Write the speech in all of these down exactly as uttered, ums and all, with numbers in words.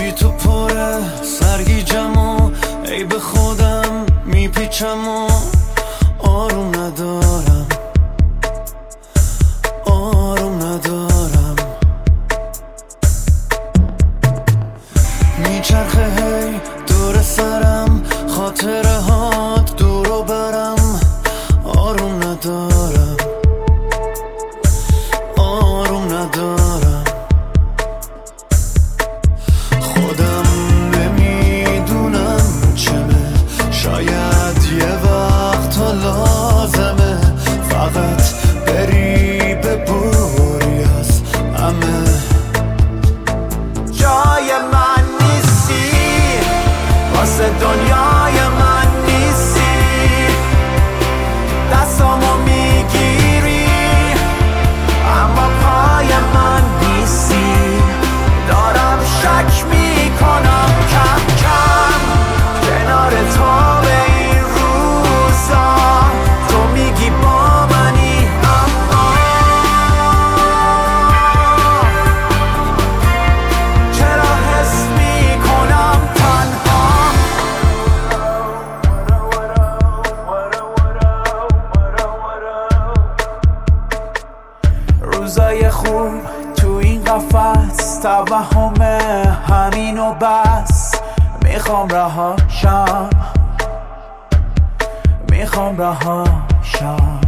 بی تو پره سرگیجم و ای به خودم میپیچم و آروم ندارم آروم ندارم میچرخه هی دور سرم خاطره هات دورو برم آروم ندارم آروم ندارم خودم نمیدونم چمه شاید یه وقت ها لازمه فقط بری ببوری از همه جای من نیستی واسه دنیای من نیستی دستامو میگیری اما پای من نیستی دارم شک میکنم کم کم کنار تو به این روزا تو میگی با منی اما چرا حس میکنم تنها روزای خوب تو این قفس توهمه همین و بس میخوام رهاشم میخوام رهاشم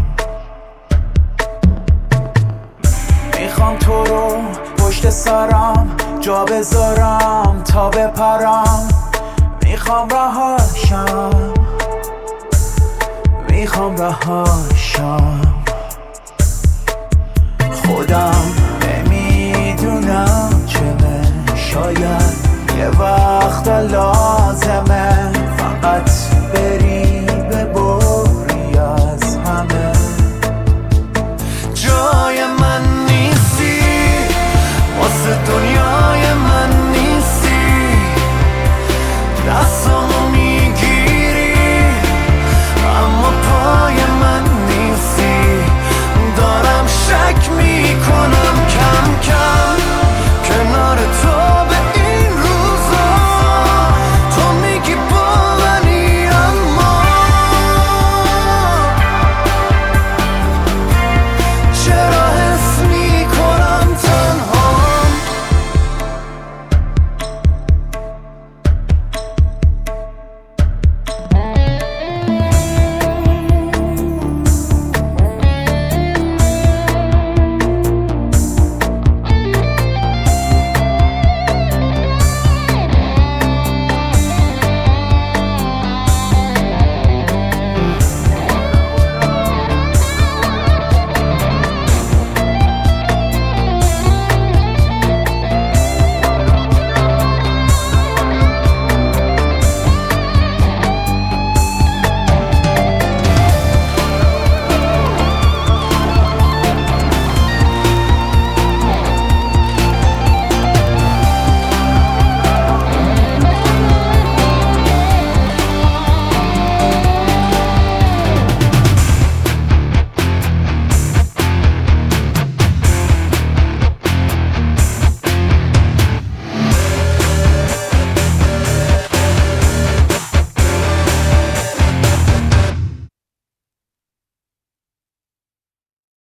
میخوام تو رو پشت سرم جا بذارم تا بپرم میخوام رهاشم میخوام رهاشم خودم